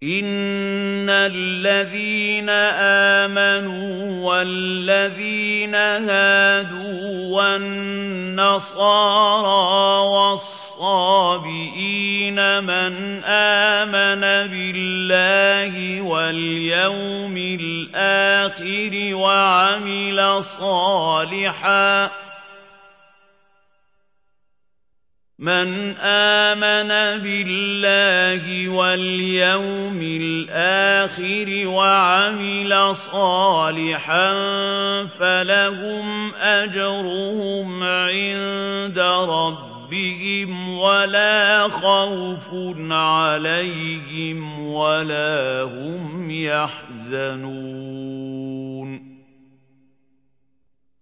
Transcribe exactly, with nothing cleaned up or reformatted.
إِنَّ الَّذِينَ آمَنُوا وَالَّذِينَ هَادُوا وَالنَّصَارَىٰ وَالصَّابِئِينَ مَنْ آمَنَ بِاللَّهِ وَالْيَوْمِ الْآخِرِ وَعَمِلَ صَالِحًا من آمن بالله واليوم الآخر وعمل صالحا فلهم أجرهم عند ربهم ولا خوف عليهم ولا هم يحزنون